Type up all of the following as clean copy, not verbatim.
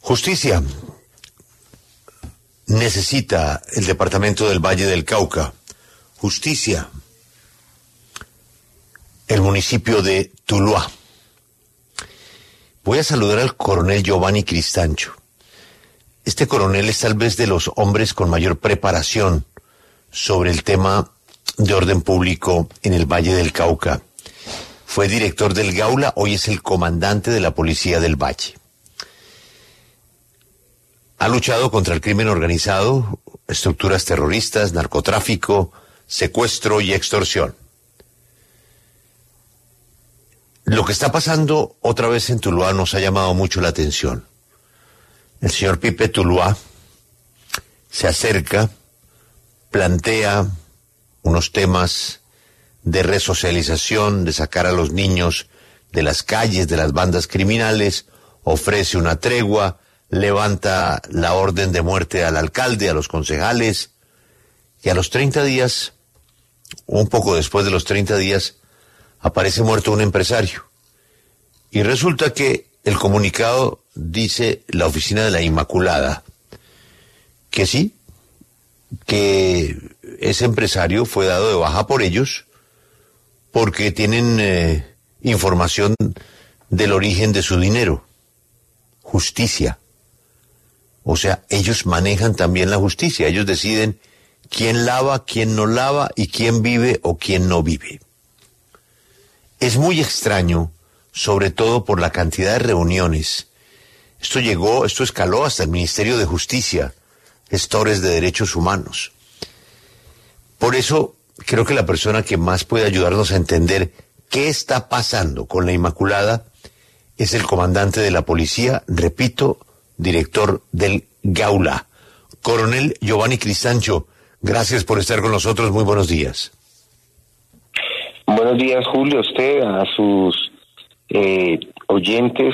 Justicia necesita el departamento del Valle del Cauca. Justicia, el municipio de Tuluá. Voy a saludar al coronel Giovanni Cristancho. Este coronel es tal vez de los hombres con mayor preparación sobre el tema de orden público en el Valle del Cauca. Fue director del Gaula, hoy es el comandante de la Policía del Valle. Ha luchado contra el crimen organizado, estructuras terroristas, narcotráfico, secuestro y extorsión. Lo que está pasando otra vez en Tuluá nos ha llamado mucho la atención. El señor Pipe Tuluá se acerca, plantea unos temas de resocialización, de sacar a los niños de las calles, de las bandas criminales, ofrece una tregua, levanta la orden de muerte al alcalde, a los concejales, y a los 30 días, un poco después de los 30 días, aparece muerto un empresario. Y resulta que el comunicado dice la oficina de la Inmaculada, que sí, que ese empresario fue dado de baja por ellos, porque tienen información del origen de su dinero. Justicia. O sea, ellos manejan también la justicia. Ellos deciden quién lava, quién no lava y quién vive o quién no vive. Es muy extraño, sobre todo por la cantidad de reuniones. Esto escaló hasta el Ministerio de Justicia, gestores de derechos humanos. Por eso, creo que la persona que más puede ayudarnos a entender qué está pasando con la Inmaculada es el comandante de la policía, repito, director del Gaula. Coronel Giovanni Cristancho, gracias por estar con nosotros, muy buenos días. Buenos días, Julio, a usted, a sus oyentes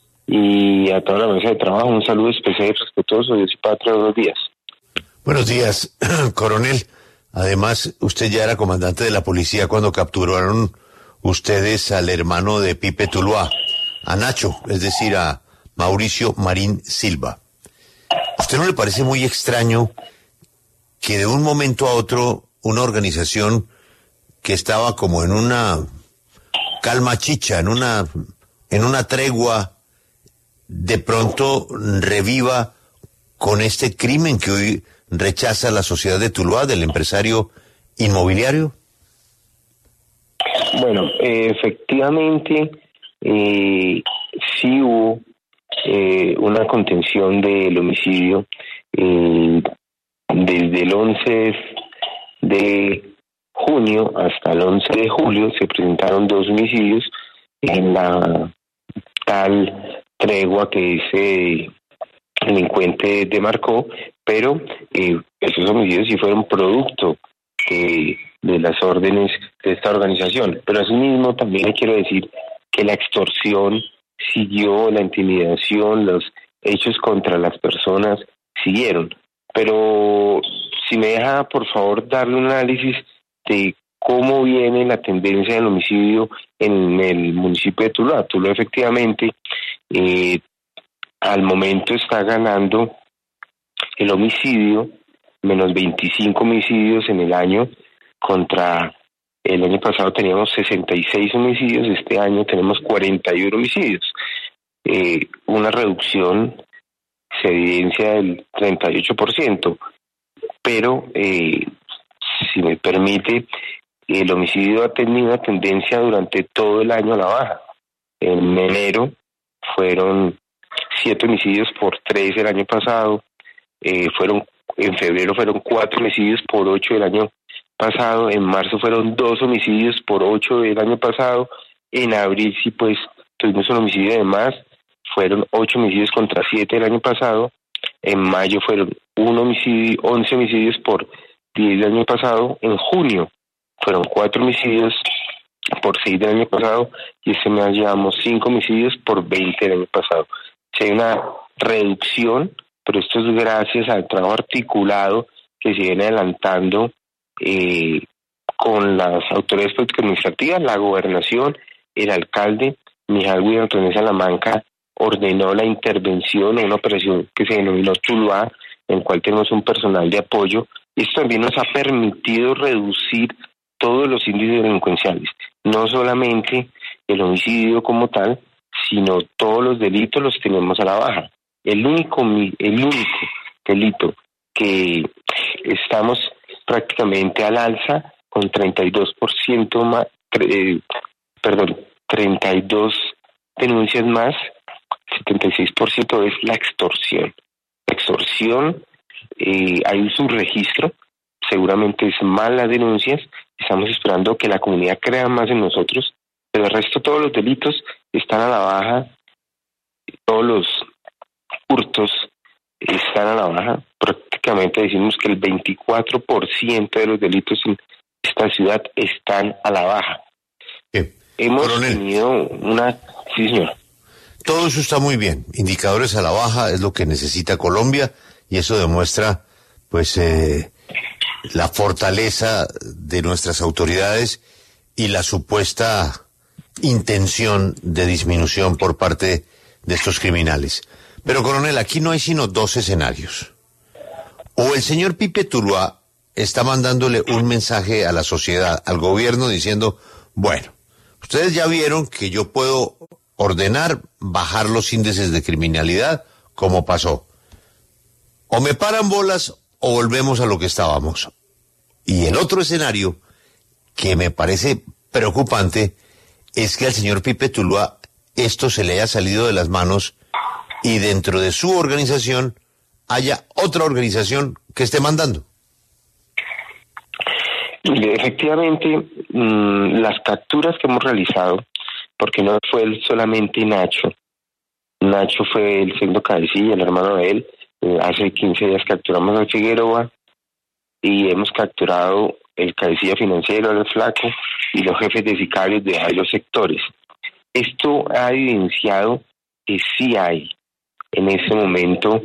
y a toda la mesa de trabajo. Un saludo especial y respetuoso. Dios y patria, buenos días. Buenos días, coronel. Además, usted ya era comandante de la policía cuando capturaron ustedes al hermano de Pipe Tuluá, a Nacho, es decir, a Mauricio Marín Silva. ¿A usted no le parece muy extraño que de un momento a otro una organización que estaba como en una calma chicha, en una tregua, de pronto reviva con este crimen que hoy rechaza la sociedad de Tuluá, del empresario inmobiliario? Bueno, efectivamente, sí hubo una contención del homicidio. Desde el 11 de junio hasta el 11 de julio se presentaron 2 homicidios en la tal tregua que ese delincuente demarcó, pero esos homicidios sí fueron producto de las órdenes de esta organización. Pero asimismo también le quiero decir que la extorsión siguió, la intimidación, los hechos contra las personas siguieron. Pero si me deja, por favor, darle un análisis de cómo viene la tendencia del homicidio en el municipio de Tuluá. Tuluá efectivamente al momento está ganando el homicidio, menos 25 homicidios en el año, contra el año pasado teníamos 66 homicidios, este año tenemos 41 homicidios. Una reducción se evidencia del 38%, pero si me permite, el homicidio ha tenido una tendencia durante todo el año a la baja. En enero fueron 7 homicidios por 3 el año pasado, en febrero fueron 4 homicidios por 8 del año pasado, en marzo fueron 2 homicidios por 8 del año pasado, en abril sí pues tuvimos un homicidio de más, fueron 8 homicidios contra 7 el año pasado, en mayo fueron 11 homicidios por 10 del año pasado, en junio fueron 4 homicidios por 6 del año pasado y este mes llevamos 5 homicidios por 20 del año pasado. Si hay una reducción, pero esto es gracias al trabajo articulado que se viene adelantando con las autoridades políticas administrativas, la gobernación, el alcalde, Mijal William René Salamanca, ordenó la intervención en una operación que se denominó Tuluá, en el cual tenemos un personal de apoyo. Esto también nos ha permitido reducir todos los índices delincuenciales, no solamente el homicidio como tal, sino todos los delitos los tenemos a la baja. El único delito que estamos prácticamente al alza con 32% más, 32 denuncias más, 76% es la extorsión. La extorsión, hay un subregistro, seguramente es más las denuncias, estamos esperando que la comunidad crea más en nosotros, pero el resto todos los delitos están a la baja, todos los hurtos están a la baja, prácticamente decimos que el 24% de los delitos en esta ciudad están a la baja. Hemos tenido una... Sí, señor. Todo eso está muy bien. Indicadores a la baja es lo que necesita Colombia y eso demuestra, pues, la fortaleza de nuestras autoridades y la supuesta intención de disminución por parte de estos criminales. Pero, coronel, aquí no hay sino dos escenarios. O el señor Pipe Tuluá está mandándole un mensaje a la sociedad, al gobierno, diciendo, bueno, ustedes ya vieron que yo puedo ordenar bajar los índices de criminalidad, como pasó. O me paran bolas o volvemos a lo que estábamos. Y el otro escenario, que me parece preocupante, es que al señor Pipe Tuluá esto se le haya salido de las manos y dentro de su organización haya otra organización que esté mandando. Efectivamente, las capturas que hemos realizado, porque no fue solamente Nacho fue el segundo cabecilla, el hermano de él. Hace 15 días capturamos a Figueroa y hemos capturado el cabecilla financiero, el Flaco, y los jefes de sicarios de varios sectores. Esto ha evidenciado que sí hay en ese momento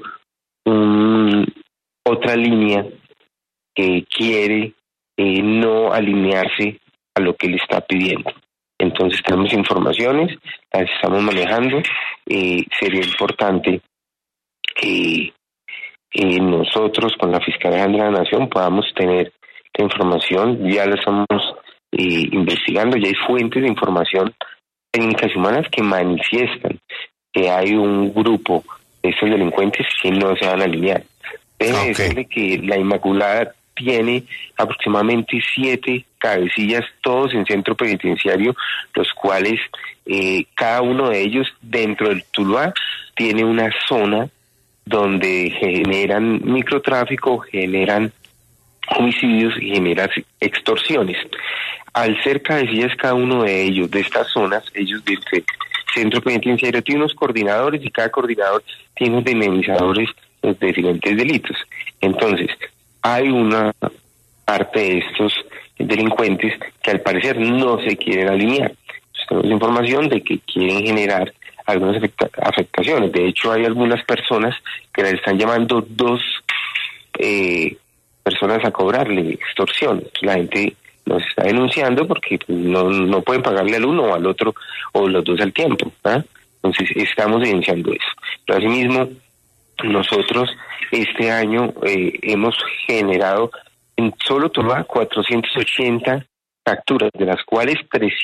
otra línea que quiere no alinearse a lo que le está pidiendo. Entonces tenemos informaciones, las estamos manejando. Sería importante que nosotros con la Fiscalía General de la Nación podamos tener la información. Ya la estamos investigando, ya hay fuentes de información técnicas y humanas que manifiestan que hay un grupo de estos delincuentes que no se van a alinear. Debe decirle que la Inmaculada tiene aproximadamente 7 cabecillas, todos en centro penitenciario, los cuales cada uno de ellos dentro del Tuluá tiene una zona donde generan microtráfico, generan homicidios y generan extorsiones. Al ser cabecillas cada uno de ellos, de estas zonas, ellos del centro penitenciario tienen unos coordinadores y cada coordinador tiene unos dinamizadores de diferentes delitos. Entonces, hay una parte de estos delincuentes que al parecer no se quieren alinear. Entonces, tenemos información de que quieren generar algunas afectaciones. De hecho, hay algunas personas que le están llamando 2 personas a cobrarle extorsión. La gente nos está denunciando porque no pueden pagarle al uno o al otro o los dos al tiempo, ¿ah? Entonces estamos denunciando eso. Pero asimismo, nosotros este año hemos generado en solo Tuluá 480 capturas, de las cuales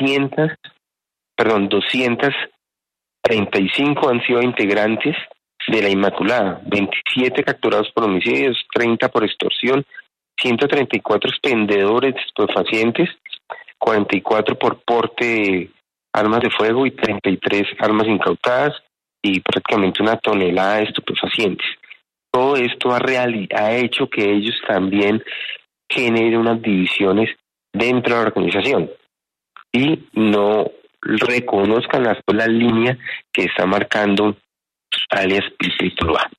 235 han sido integrantes de la Inmaculada, 27 capturados por homicidios, 30 por extorsión, 134 expendedores de estupefacientes, 44 por porte de armas de fuego y 33 armas incautadas y prácticamente 1 tonelada de estupefacientes. Todo esto ha hecho que ellos también generen unas divisiones dentro de la organización y no reconozcan la sola línea que está marcando alias Pipe Tuluá.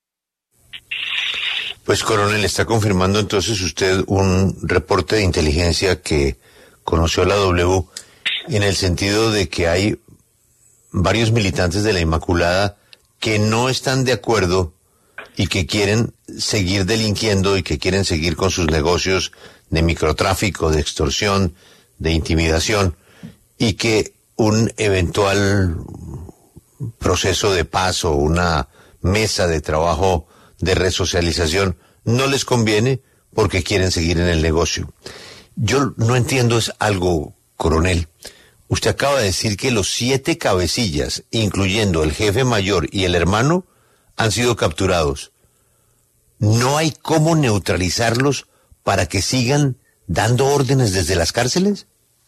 Pues, coronel, está confirmando entonces usted un reporte de inteligencia que conoció la W en el sentido de que hay varios militantes de la Inmaculada que no están de acuerdo y que quieren seguir delinquiendo y que quieren seguir con sus negocios de microtráfico, de extorsión, de intimidación, y que un eventual proceso de paz o una mesa de trabajo de resocialización no les conviene porque quieren seguir en el negocio. Yo no entiendo es algo, coronel. Usted acaba de decir que los 7 cabecillas, incluyendo el jefe mayor y el hermano, han sido capturados. ¿No hay cómo neutralizarlos para que sigan dando órdenes desde las cárceles?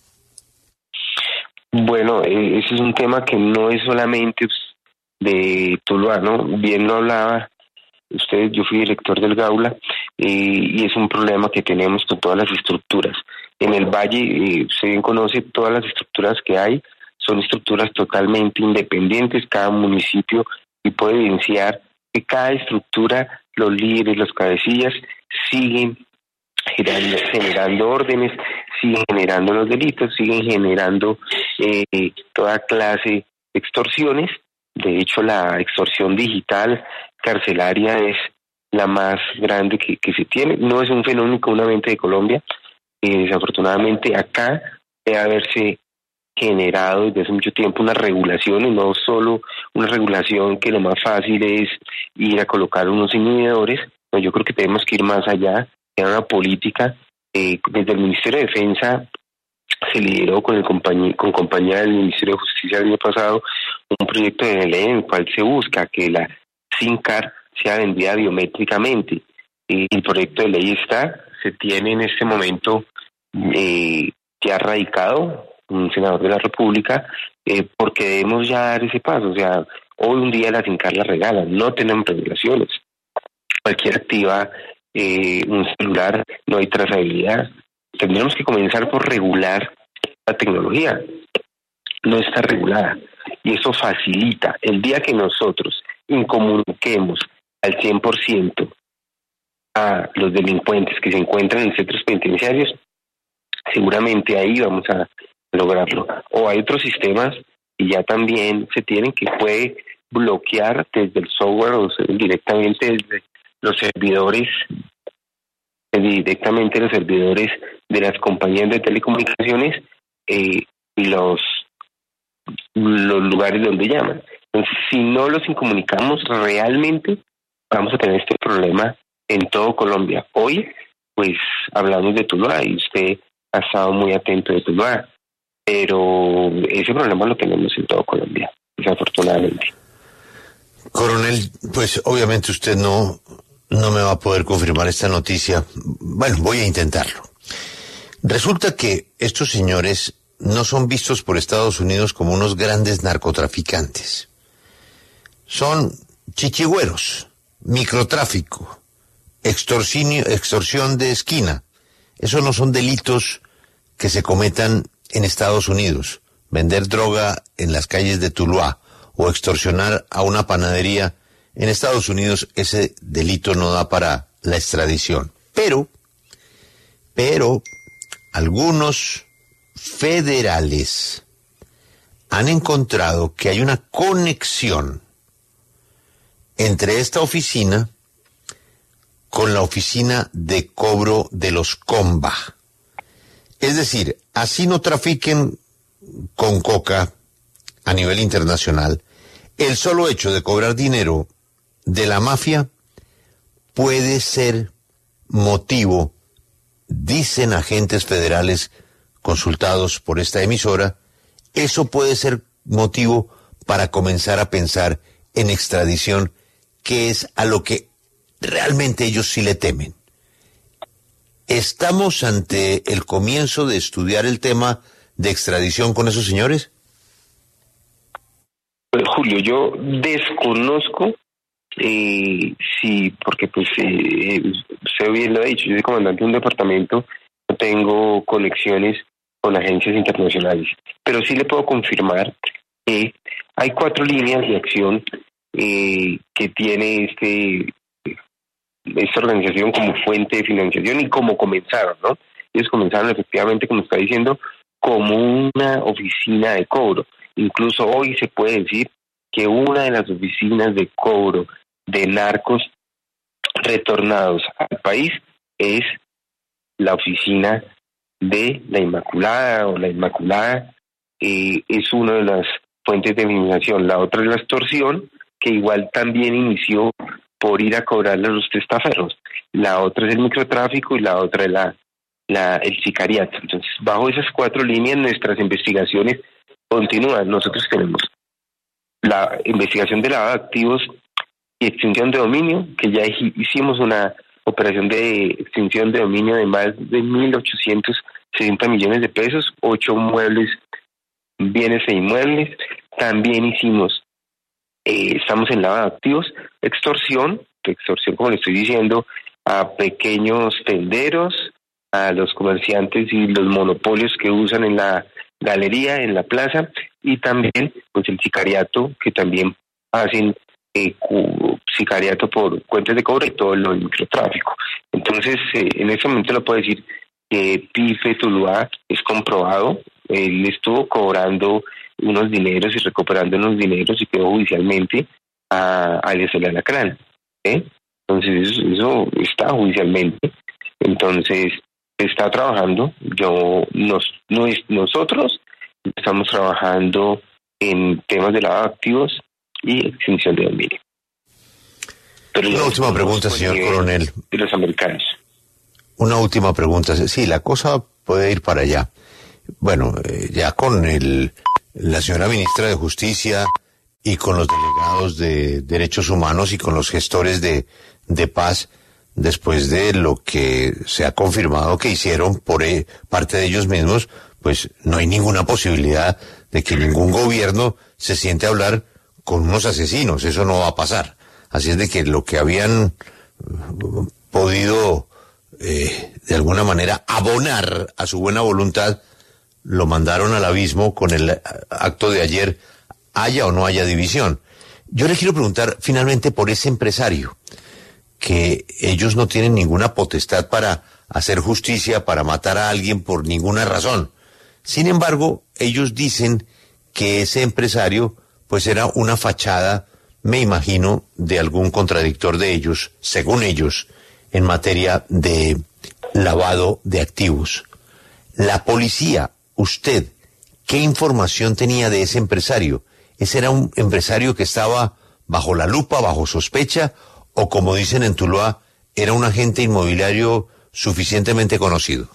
Bueno, ese es un tema que no es solamente de Tuluá, ¿no? Bien lo hablaba usted, yo fui director del Gaula, y es un problema que tenemos con todas las estructuras. En el Valle, usted bien conoce, todas las estructuras que hay son estructuras totalmente independientes, cada municipio, y puede evidenciar que cada estructura, los líderes, los cabecillas, siguen generando órdenes, siguen generando los delitos, siguen generando toda clase de extorsiones. De hecho, la extorsión digital carcelaria es la más grande que se tiene. No es un fenómeno únicamente de Colombia. Desafortunadamente acá debe haberse generado desde hace mucho tiempo una regulación, y no solo una regulación que lo más fácil es ir a colocar unos inhibidores. No, yo creo que tenemos que ir más allá, era una política. Desde el Ministerio de Defensa se lideró con compañía del Ministerio de Justicia el año pasado un proyecto de ley en el cual se busca que la SIM card sea vendida biométricamente. El proyecto de ley se tiene en este momento ya radicado un senador de la República, porque debemos ya dar ese paso. O sea, hoy un día la SIM card la regalan, no tenemos regulaciones. Cualquiera activa un celular, no hay trazabilidad. Tendremos que comenzar por regular la tecnología. No está regulada. Y eso facilita. El día que nosotros incomuniquemos al 100% a los delincuentes que se encuentran en centros penitenciarios, seguramente ahí vamos a lograrlo. O hay otros sistemas y ya también se tienen, que puede bloquear desde el software o directamente desde los servidores, de las compañías de telecomunicaciones, y los lugares donde llaman. Entonces, si no los incomunicamos, realmente vamos a tener este problema en todo Colombia. Hoy, pues, hablamos de Tuluá y usted ha estado muy atento de Tuluá, pero ese problema lo tenemos en todo Colombia, desafortunadamente. Coronel, pues obviamente usted no me va a poder confirmar esta noticia. Bueno, voy a intentarlo. Resulta que estos señores no son vistos por Estados Unidos como unos grandes narcotraficantes. Son chichigüeros, microtráfico, extorsión de esquina. Esos no son delitos que se cometan en Estados Unidos. Vender droga en las calles de Tuluá o extorsionar a una panadería en Estados Unidos, ese delito no da para la extradición. Pero algunos federales han encontrado que hay una conexión entre esta oficina con la oficina de cobro de los Comba. Es decir, así no trafiquen con coca a nivel internacional, el solo hecho de cobrar dinero de la mafia puede ser motivo, dicen agentes federales consultados por esta emisora, eso puede ser motivo para comenzar a pensar en extradición, que es a lo que realmente ellos sí le temen. ¿Estamos ante el comienzo de estudiar el tema de extradición con esos señores? Julio, yo desconozco, sí, porque pues usted bien lo ha dicho, yo soy comandante de un departamento, no tengo conexiones con agencias internacionales, pero sí le puedo confirmar que hay 4 líneas de acción que tiene esta organización como fuente de financiación y cómo comenzaron, ¿no? Ellos comenzaron efectivamente, como está diciendo, como una oficina de cobro. Incluso hoy se puede decir que una de las oficinas de cobro de narcos retornados al país es la oficina de la Inmaculada, o la Inmaculada es una de las fuentes de financiación. La otra es la extorsión, que igual también inició por ir a cobrarle a los testaferros. La otra es el microtráfico y la otra es el sicariato. Entonces, bajo esas 4 líneas, nuestras investigaciones continúan. Nosotros tenemos la investigación de lavado de activos y extinción de dominio, que ya hicimos una operación de extinción de dominio de más de 1.860 millones de pesos, 8 muebles, bienes e inmuebles. También hicimos, estamos en lavado de activos, extorsión, como le estoy diciendo, a pequeños tenderos, a los comerciantes y los monopolios que usan en la galería, en la plaza, y también pues el sicariato, que también hacen sicariato por cuentas de cobro y todo lo del microtráfico. Entonces, en este momento lo puedo decir que Pipe Tuluá es comprobado. Él estuvo cobrando unos dineros y recuperando unos dineros y quedó judicialmente a Eliezer Alacrán. Entonces, eso está judicialmente. Entonces, está trabajando. Nosotros estamos trabajando en temas de lavado de activos y extinción de dominio. Pero una última pregunta, señor coronel. De los americanos. Una última pregunta. Sí, la cosa puede ir para allá. Bueno, ya con la señora ministra de Justicia y con los delegados de Derechos Humanos y con los gestores de paz, después de lo que se ha confirmado que hicieron por parte de ellos mismos, pues no hay ninguna posibilidad de que ningún gobierno se siente a hablar con unos asesinos. Eso no va a pasar. Así es de que lo que habían podido de alguna manera abonar a su buena voluntad, lo mandaron al abismo con el acto de ayer, haya o no haya división. Yo le quiero preguntar finalmente por ese empresario, que ellos no tienen ninguna potestad para hacer justicia, para matar a alguien por ninguna razón. Sin embargo, ellos dicen que ese empresario pues era una fachada, me imagino, de algún contradictor de ellos, según ellos, en materia de lavado de activos. La policía, usted, ¿qué información tenía de ese empresario? ¿Ese era un empresario que estaba bajo la lupa, bajo sospecha, o como dicen en Tuluá, era un agente inmobiliario suficientemente conocido?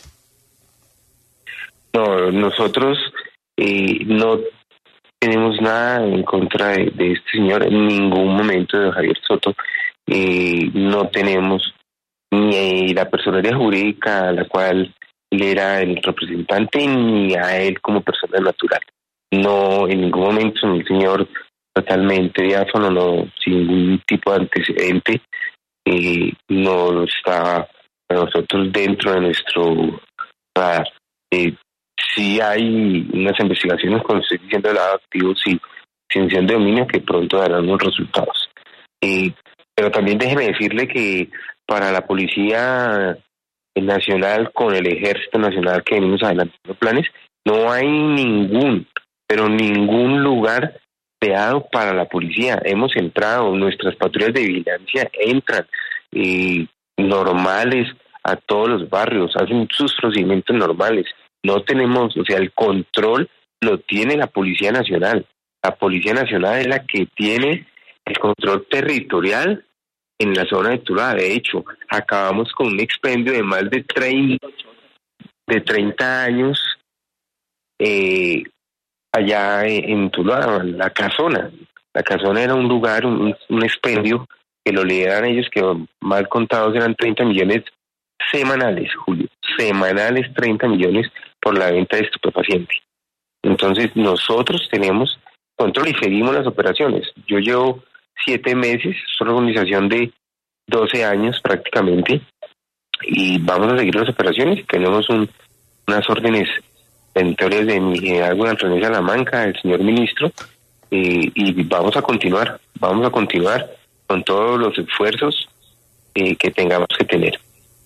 No, nosotros no tenemos nada en contra de este señor en ningún momento, de Javier Soto. No tenemos ni la personería jurídica a la cual él era el representante, ni a él como persona natural. No, en ningún momento el señor totalmente diáfano, no, sin ningún tipo de antecedente, no está para nosotros dentro de nuestro radar. Sí hay unas investigaciones, como estoy diciendo, de lavado de activos y extinción de dominio que pronto darán unos resultados. Pero también déjeme decirle que para la Policía Nacional, con el Ejército Nacional que venimos adelantando planes, no hay ningún lugar creado para la policía. Hemos entrado, nuestras patrullas de vigilancia entran normales a todos los barrios, hacen sus procedimientos normales. No tenemos, o sea, el control lo tiene la Policía Nacional. La Policía Nacional es la que tiene el control territorial en la zona de Tuluá. De hecho, acabamos con un expendio de más de 30 años allá en Tuluá, la Casona. La Casona era un lugar, un expendio que lo lideran ellos, que mal contados eran 30 millones semanales, Julio. Semanales, 30 millones por la venta de estupefacientes. Entonces, nosotros tenemos control y seguimos las operaciones. Yo llevo 7 meses, es una organización de 12 años prácticamente, y vamos a seguir las operaciones. Tenemos unas órdenes pendientes de mi general René Salamanca, el señor ministro, y vamos a continuar con todos los esfuerzos que tengamos que tener.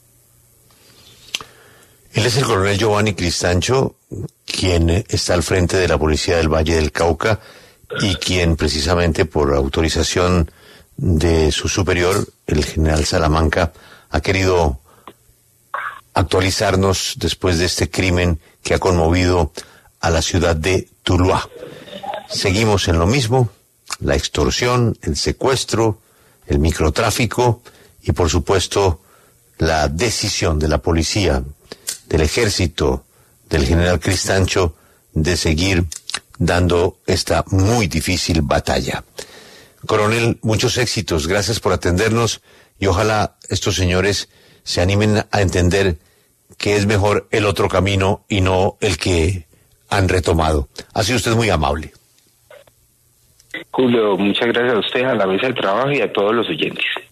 Él es el coronel Giovanni Cristancho, quien está al frente de la Policía del Valle del Cauca y quien precisamente por autorización de su superior, el general Salamanca, ha querido actualizarnos después de este crimen que ha conmovido a la ciudad de Tuluá. seguimos en lo mismo, la extorsión, el secuestro, el microtráfico y por supuesto la decisión de la policía, del ejército, del general Cristancho de seguir dando esta muy difícil batalla. Coronel, muchos éxitos, gracias por atendernos y ojalá estos señores se animen a entender que es mejor el otro camino y no el que han retomado. Ha sido usted muy amable. Julio, muchas gracias a usted, a la mesa de trabajo y a todos los oyentes.